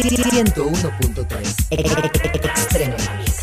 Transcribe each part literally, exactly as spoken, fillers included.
ciento uno punto tres Extremo Mix.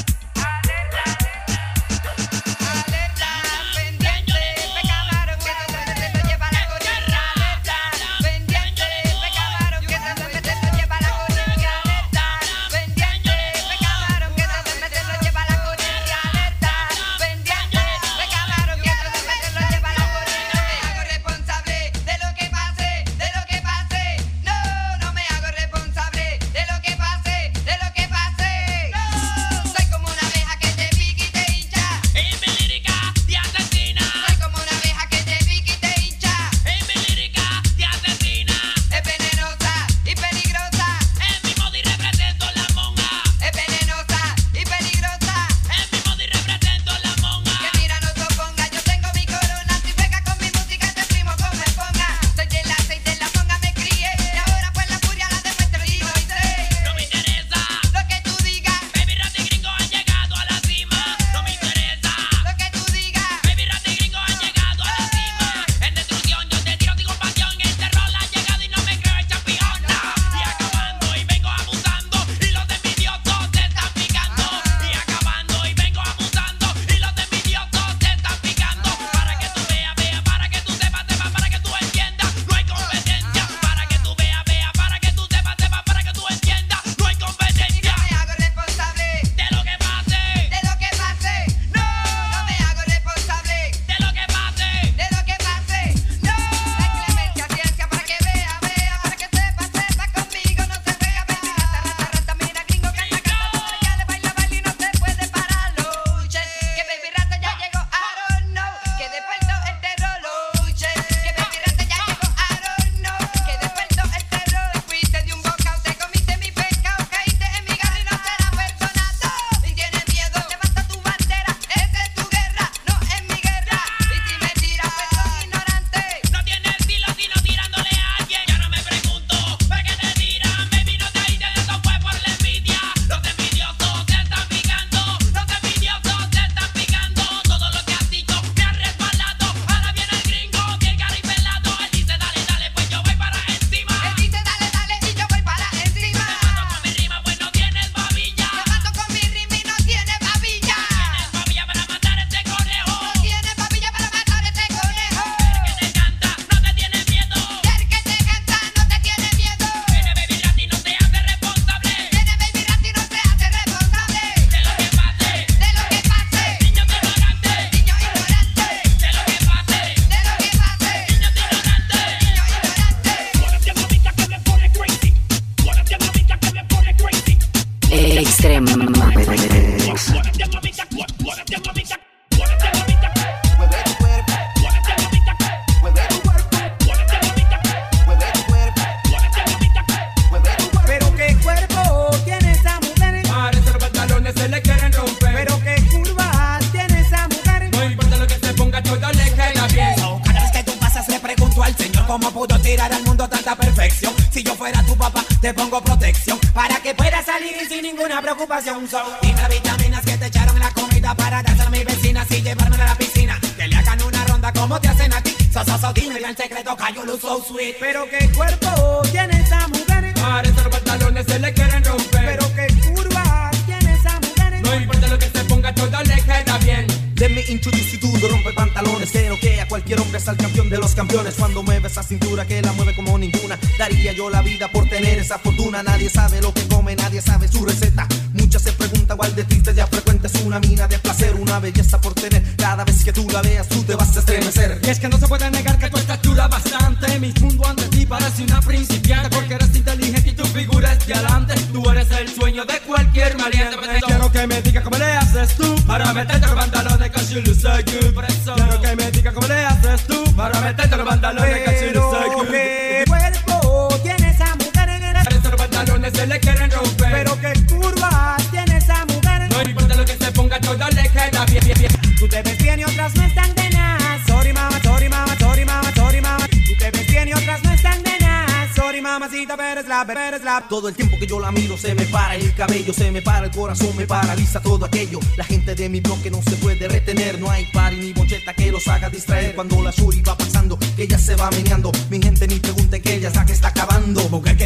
¿Cómo pudo tirar al mundo tanta perfección? Si yo fuera tu papá, te pongo protección para que puedas salir sin ninguna preocupación. So, dime las vitaminas que te echaron en la comida para dársela a mis vecinas y llevarme a la piscina. Que le hagan una ronda como te hacen a ti. So, so, so, dime el secreto, que you look so sweet. Pero qué cuerpo tiene esa mujer. Parece los pantalones se le quieren romper. Pero qué curvas tiene esa mujer. No importa lo que se ponga, todo le queda bien. Let me introduce you to the rompe pantalones. Creo que a cualquier hombre es el campeón de los campeones. Cuando mueve esa cintura que la mueve como ninguna. Daría yo la vida por tener esa fortuna. Nadie sabe lo que come, nadie sabe su receta. Muchas se preguntan cuál de tristes ya frecuentes. Una mina de placer, una belleza por tener. Cada vez que tú la veas tú te vas a estremecer. Y es que no se puede negar que tu estatura bastante. Mi mundo ante ti parece una principiante. Porque eres inteligente y tu figura es de adelante. Tú eres el sueño de cualquier valiente. Quiero que me digas cómo le haces tú para meterte los pantalones. Cause you look so good. Por eso quiero que me digas cómo le haces tú para meterte los pantalones. Cause you look so good. ¿Qué cuerpo tiene esa mujer en el... Parece los pantalones se le quieren romper. Pero qué curvas tiene esa mujer. No importa lo que se ponga, todo le queda bien, bien, bien. Tú te ves bien y otras no están de nada. Sorry mama, sorry mama, sorry mama, sorry mama. Tú te ves bien y otras no están de nada. Sorry mamacita, pero es la, pero es la. Todo el tiempo que yo la miro se me para el cabello, se me para el corazón, me paraliza todo aquello. La gente de mi bloque no se puede retener. No hay party ni bocheta que los haga distraer. Cuando la shuri va pasando, que ella se va meneando. Mi gente ni pregunte que ella es la que está acabando. Mujer que Dios bendiga.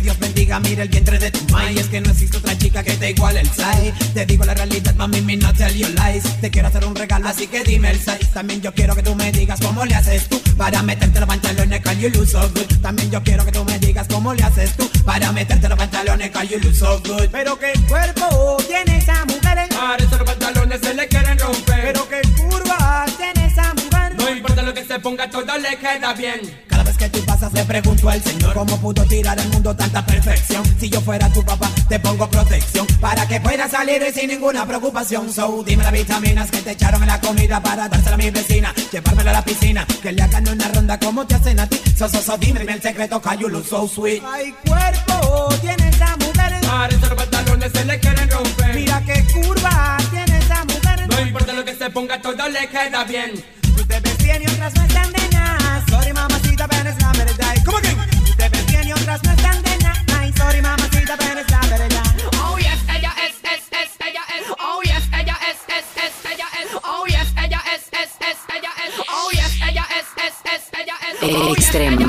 amiga, mira el vientre de tu mai. Es que no existe otra chica que te iguale el size. Te digo la realidad, mami, me no tell you lies. Te quiero hacer un regalo, así que dime el size. También yo quiero que tú me digas cómo le haces tú para meterte los pantalones, cause you look so good. También yo quiero que tú me digas cómo le haces tú para meterte los pantalones, cause you look so good. Pero qué cuerpo tiene esa mujer, Para eso los pantalones se le quieren romper. pero qué curva tiene esa mujer. No importa lo que se ponga, todo le queda bien. Cada vez que tú pasas le pregunto al Señor cómo pudo tirar al mundo tanta perfección. Si yo fuera tu papá te pongo protección para que puedas salir sin ninguna preocupación. So dime las vitaminas que te echaron en la comida para dársela a mi vecina, llevármela a la piscina, que le hagan una ronda como te hacen a ti. So so so dime, dime el secreto, cause you look so sweet. Ay, cuerpo tiene esa mujer, Para eso los pantalones se le quieren romper. mira qué curva tiene esa mujer. No importa lo que se ponga, todo le queda bien. Tú te ves bien y otras no están de nada. Sorry mamacita, pero es la verdad. ¿Cómo que? Tú te ves bien y otras no están de nada. Ay, sorry mamacita, pero es la verdad. Oh yes, ella es, es, es, ella es. Oh yes, ella es, es, es, ella es. Oh yes, ella es, es, es, ella es. Oh yes, ella es, es, es, ella es. Oh yes, Extrema.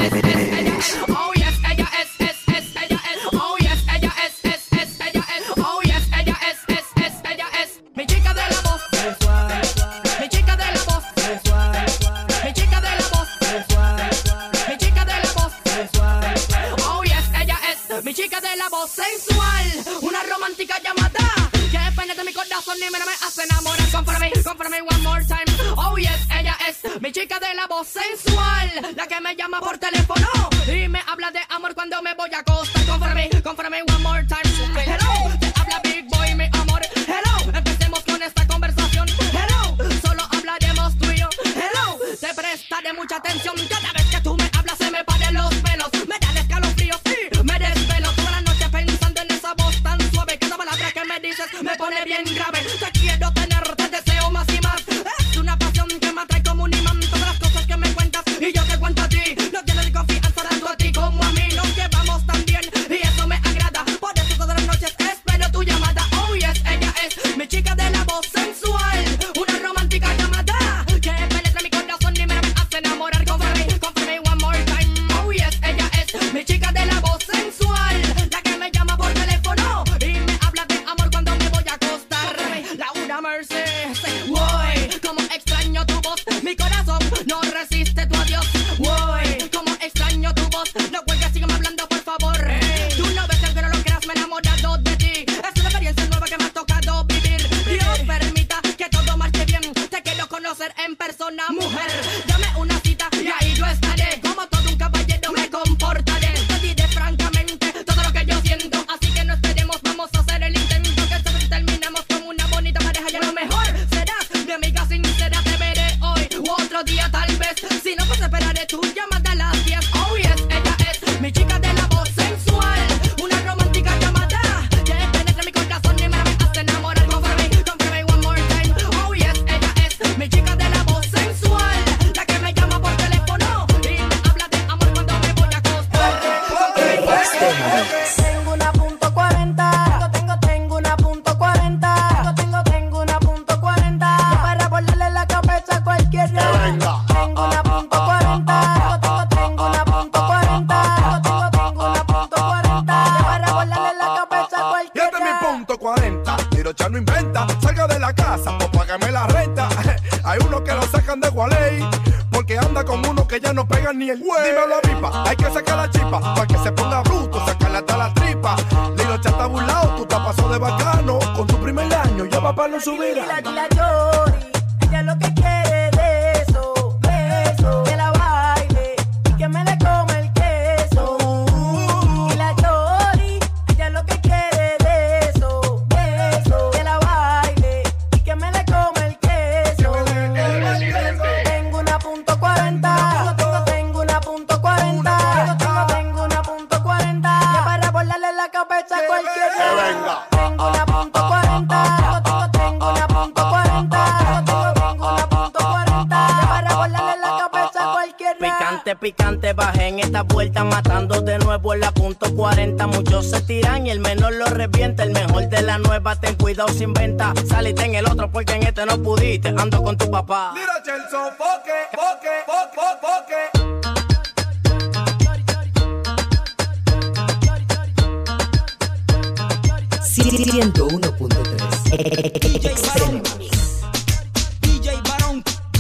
Oh yes, ella es, es, es, ella es. Oh yes, ella es, es, es, ella es. Oh yes, ella es, es, es, ella es. Mi chica de la voz, mi chica de la voz, mi chica de la voz, mi chica de la voz. Oh yes, ella es mi chica de la voz sensual, una romántica llamada que penetra mi corazón y me, me hace enamorar. Come for me, come for me one more time. Oh yes, ella es mi chica de la voz sensual, la que me llama por teléfono y me habla de amor cuando me voy a acostar. Come for me, come for me one more time. Hello, te habla Big Boy, mi amor. Hello, empecemos con esta conversación. Hello, solo hablaremos tú y yo. Hello, te prestaré mucha atención. Cada vez que tú me hablas se me paran los pelos, me dan escalofríos y me desvelo toda la noche pensando en esa voz tan suave. Cada palabra que me dices me pone bien grave. Te quiero tener, te deseo más y más. Es una pasión que me atrae como un imán. Todas las cosas que me cuentas y yo te cuento a ti. No tienes confianza tanto a ti como a mí. Nos llevamos tan bien y eso me agrada. Por eso todas las noches espero tu llamada. Oh yes, ella es mi chica de la voz sensual, una romántica llamada que penetra mi corazón y me hace enamorar. Come for me, come for me one more time. Oh yes, ella es mi chica de la voz sensual, la que me llama por teléfono y me habla de amor cuando me voy a acostar. Laura Mercedes, voy, como extraño tu voz, mi corazón no resiste tu adiós. Voy, como extraño tu voz, no cuelgues, sígueme hablando por favor. Tú no ves que no lo creas, me he enamorado de ti. Es una experiencia nueva que me ha tocado vivir. Dios permita que todo marche bien, te quiero conocer en persona, mujer. Dame una cita y ahí yo estaré. Como todo un caballero me comportaré. Te diré francamente todo lo que yo siento, así que no esperemos, vamos a hacer el intento. Que siempre terminamos con una bonita pareja y a lo mejor serás mi amiga sincera. Te veré hoy u otro día tal vez, si no pues esperaré tu llamada a las diez. Oh yes, ella es mi chica de la voz sensual, una romántica llamada que penetra mi corazón y me hace enamorar. Come for me, come for me one more time. Oh yes, ella es mi chica de la voz sensual, la que me llama por teléfono y me habla de amor cuando me voy a acostar. Tengo una punto cuarenta, yo tengo, tengo una punto cuarenta, yo tengo, tengo una punto cuarenta, para volarle la cabeza a cualquiera. Tengo una punto cuarenta, yo tengo, tengo una punto cuarenta, yo tengo, tengo una punto cuarenta, para volarle la cabeza a Y este cualquiera. es mi punto cuarenta. Tirocha no inventa, salga de la casa o págame la renta. Hay unos que lo sacan de Gualey porque anda con uno que ya no pega ni el güey. Dímelo a pipa, hay que sacar la chipa para que se ponga bruto, sacarle hasta la tripa. Tirocha está burlado, tú te pasó de bacano. Con tu primer año ya va para no subir. Dila, dila, Yori, ella lo que quiere de eso, de eso, que la baile y que me le come el queso. Y la Yori, ella lo que quiere de eso, de eso, que la baile y que me le come el queso. Tengo una punto cuarenta, tengo, tengo una punto cuarenta, tengo, tengo una punto cuarenta, ya para volarle la cabeza a cualquiera. Tengo una punto cuarenta, tengo, tengo una punto cuarenta, tengo, tengo una punto cuarenta, ya para volarle la cabeza a cualquiera. Picante, picante, bajé en esta vuelta matando de nuevo en la punto cuarenta. Muchos se tiran y el menor lo revienta. El mejor de la nueva, ten cuidado sin venta. Saliste en el otro porque en este no pudiste. Ando con tu papá. Tirocha el sofoque, foque, foque, foque. ciento uno punto tres. Extremo. D J Barón,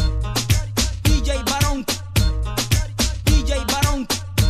D J Barón, D J Barón,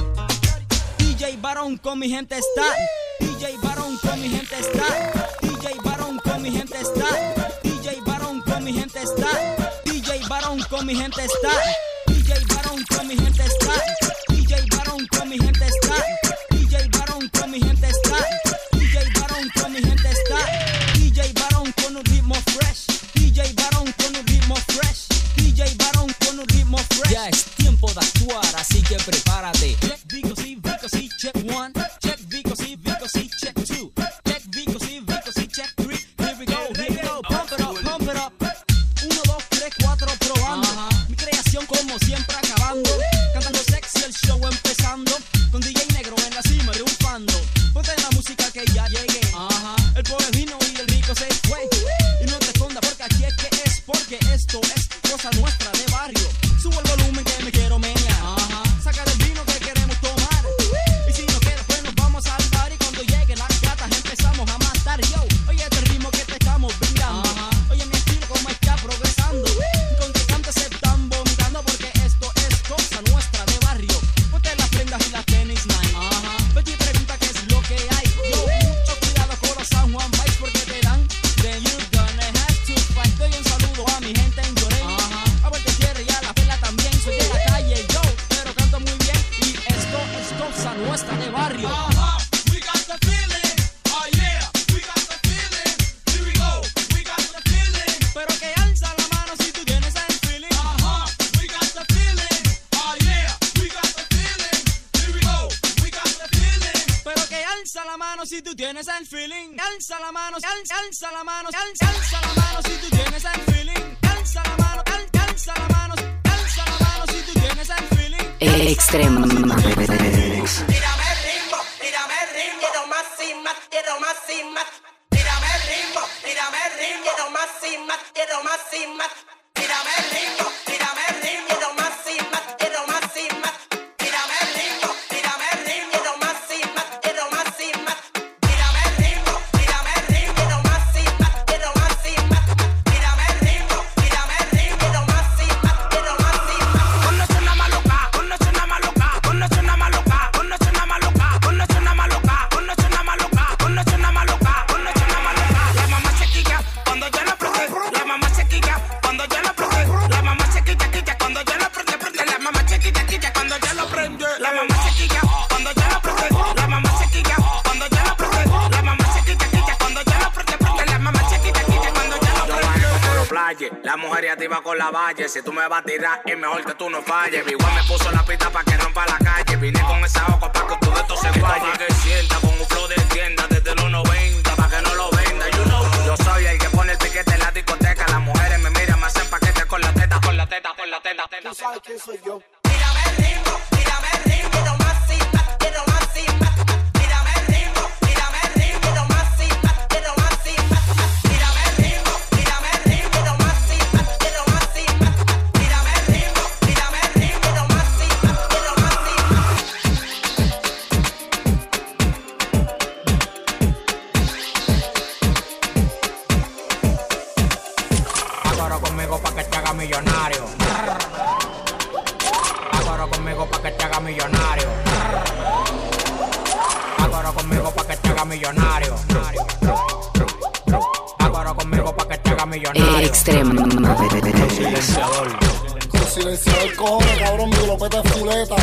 D J Barón con mi gente está. D J Barón con mi gente está. D J Barón con mi gente está. D J Barón con mi gente está. D J Barón con mi gente está. D J Barón con mi gente está. D J Barón con mi gente está. D J Barón con mi gente está. D J Barón con mi gente está. D J Barón con un ritmo fresh. D J Barón con un ritmo fresh. D J Barón con un ritmo fresh. Ya es tiempo de actuar, así que prepárate. Check Vico, sí, Vico, sí, check one. Check Vico, sí, Vico, sí, check two. Check Vico, sí, Vico, sí, check three. Here we go, here we go. Pump it up, pump it up. Uno, dos, tres, cuatro, probando. Uh-huh. Mi creación como siempre acabando. Cantando sexy, el show empezando. Con D J Negro en la cima triunfando. Ponte la música que ya llegué. Uh-huh. El pobre vino y el rico se fue. Y no te escondas porque aquí es que es. Porque esto es cosa nuestra de barrio. Subo el volumen que me quiero menear. Uh-huh. Saca el vino que queremos tomar. Y si no quieres pues nos vamos a salvar. Y cuando lleguen las gatas empezamos a matar. Yo, oye este ritmo que te estamos brindando. Uh-huh. Oye mi estilo como está progresando. Y con que cantes se están vomitando. Porque esto es cosa nuestra de barrio. Ponte las prendas y las tenis night. Uh-huh. Vete y pregunta qué es lo que hay. Yo, mucho cuidado con los San Juan Vice porque te dan. Then you're gonna have to fight. Doy un saludo a mi gente en Llorén. Uh-huh. A Vuelta Tierra y a la Perla también. Soy de la calle yo, pero canto muy bien. Y esto es cosa nuestra de barrio. Uh-huh. We got the feeling. Oh yeah, we got the feeling. Here we go, we got the feeling. Pero que alza la mano si tú tienes el feeling. Uh-huh. We got the feeling. Oh yeah, we got the feeling. Here we go, we got the feeling. Pero que alza la mano si tú tienes el feeling. Alza la mano, alza, alza la mano, alza, alza la mano si tú tienes el feeling. Alza la mano, alza, alza la mano, alza la mano si tú tienes el feeling. Extremo. Tírame el ritmo, tírame el ritmo. Quiero más y más, quiero más y más. Tírame el ritmo, tírame el ritmo. Quiero más y más, quiero más y más. Tírame el ritmo, tírame el ritmo. Quiero más y más, quiero más y más. Tírame el ritmo, tírame el ritmo. Quiero más y más, quiero más y más. Tírame el ritmo, tírame el ritmo. Quiero más y más, quiero más y más. Tírame el ritmo, tírame el ritmo. Quiero más y más, quiero más y más. Ponnos una maluca, ponnos una maluca, ponnos una maluca, ponnos una maluca, ponnos una maluca, ponnos una maluca, ponnos una maluca, ponnos una maluca. La mamá se quilla cuando yo la prende, la mamá se quilla cuando yo la prende, la mamá se quilla quilla cuando yo la prende, prende, la mamá se quilla quilla cuando yo la prende, la mamá se quilla cuando yo la prende, la mamá se quilla cuando yo la prende, la mamá se quilla quilla cuando yo la prende, prende, la mamá se quilla quilla cuando yo la prende. Como los playes, la mujer ya te iba con la valle. Si tú me vas a tirar, es mejor que tú no falles. Igual me puso la pista pa' que rompa la calle. Vine con esa oca pa' que todo esto se guaye. Que sienta con un flow de tienda desde los noventa pa' que no lo venda, you know. Yo soy el que pone el piquete en la discoteca. Las mujeres me miran, me hacen paquete con la teta, con la teta, con la teta, teta. ¿Tú sabes quién soy yo? Tírame el ritmo, tírame el ritmo. Quiero más y más, quiero más y más. Tírame el ritmo, tírame el ritmo. Quiero más y más, quiero más y más. Tírame el ritmo, tírame el ritmo. Quiero más y más, quiero más y más. Tírame el ritmo, tírame el ritmo. Quiero más y más, quiero más y más. Agora conmigo pa' que te haga millonario. Agora conmigo pa' que te haga millonario. Agora conmigo pa' que te haga millonario. Agora conmigo pa' que te haga millonario. Extremo. Silenciador. Con silenciador cojones, cabrón, mi glopeta es fuleta.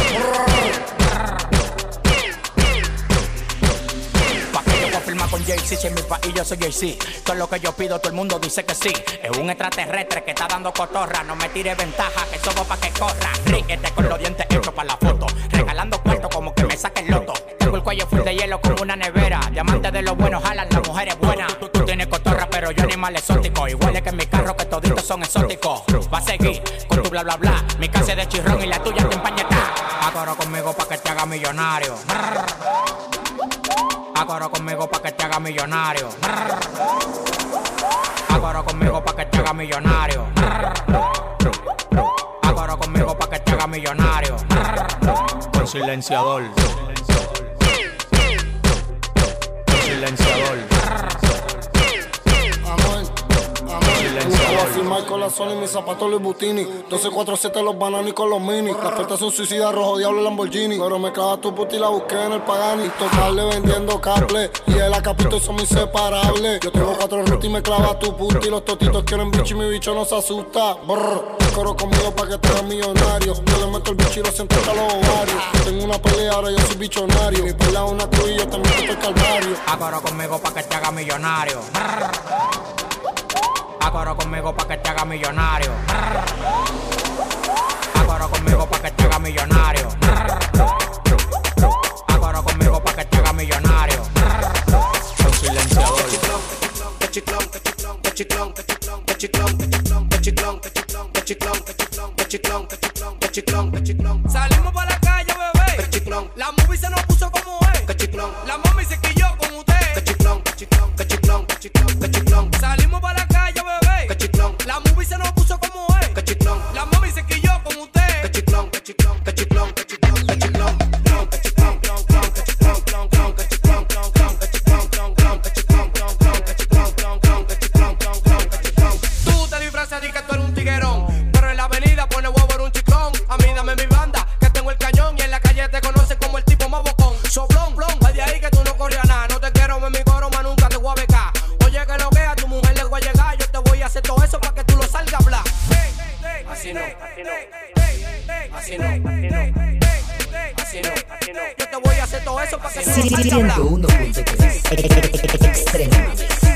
Pa' que yo voy a firmar con Jay-Z, si en mi país yo soy Jay-Z. Todo lo que yo pido, todo el mundo dice que sí. Es un extraterrestre que está dando cotorra. No me tire ventaja, que somos pa' que corra. Ríguete con los dientes hechos para la foto. Regalando cuarto como que me saque el loto. Tengo el cuello full de hielo como una nevera. Diamantes de los buenos jalan, las mujeres buenas. Tú, tú tienes cotorra, pero yo animal exótico. Igual es que en mi carro que toditos son exóticos. Va a seguir con tu bla bla bla. Mi casa es de chirrón y la tuya te empañeta. Agora conmigo pa' que te haga millonario. Agora conmigo pa' que te haga millonario. Agora conmigo pa' que te haga millonario. Agora conmigo pa' que te haga millonario. Con silenciador. Con silenciador. Voy a firmar con la Sony, mis zapatos Louis Butini. doce cuatro siete los bananos con los mini. Las puertas son suicidas, rojo diablo Lamborghini. Pero me clava tu puta y la busqué en el Pagani. Tocarle vendiendo cable. Y el acapito son inseparables. Yo tengo cuatro rutas y me clava tu puta. Y los totitos quieren bicho y mi bicho no se asusta. Brr, coro conmigo pa' que te hagas millonario. Yo le meto el bicho y lo siento hasta los ovarios. Tengo una pelea, ahora yo soy bichonario. Mi pelea es una cruz y yo te meto el calvario. Acoro conmigo pa' que te haga millonario. Acoro conmigo pa' que te haga millonario. Acoro conmigo pa' que te haga millonario. Acoro conmigo pa' que te haga millonario. Son silenciador. Cachiclón, cachiclón, cachiclón, cachiclón, cachiclón, cachiclón, cachiclón, cachiclón, cachiclón, cachiclón, cachiclón, cachiclón. Salimos pa' la calle, bebé. Cachiclón. La movie se nos puso como es. Cachiclón. La mami se quilló con usted. Cachiclón, cachiclón, cachiclón, cachiclón, cachiclón. Salimos pa' la calle, bebé. Cachiclón. La movie se nos puso como es. Cachiclón. La mami se quilló con usted. Cachiclón, cachiclón, cachiclón, cachiclón, cachiclón. Tú te disfrazas de que tú eres un tiguerón, pero en la avenida pone huevo en un chiclón. A mí dame mi banda, que tengo el cañón. Y en la calle te conocen como el tipo más bocón. Soplón, plón, va de ahí que tú no corrías nada. No te quiero en mi coro, más nunca te voy a becar. Oye que lo que a tu mujer le voy a llegar. Yo te voy a hacer todo eso para que tú lo salgas a hablar. Así no, así no, así no, así no, así no, así no. Yo te voy a hacer todo eso para que tú lo salgas a hablar. ciento uno punto tres Extremo.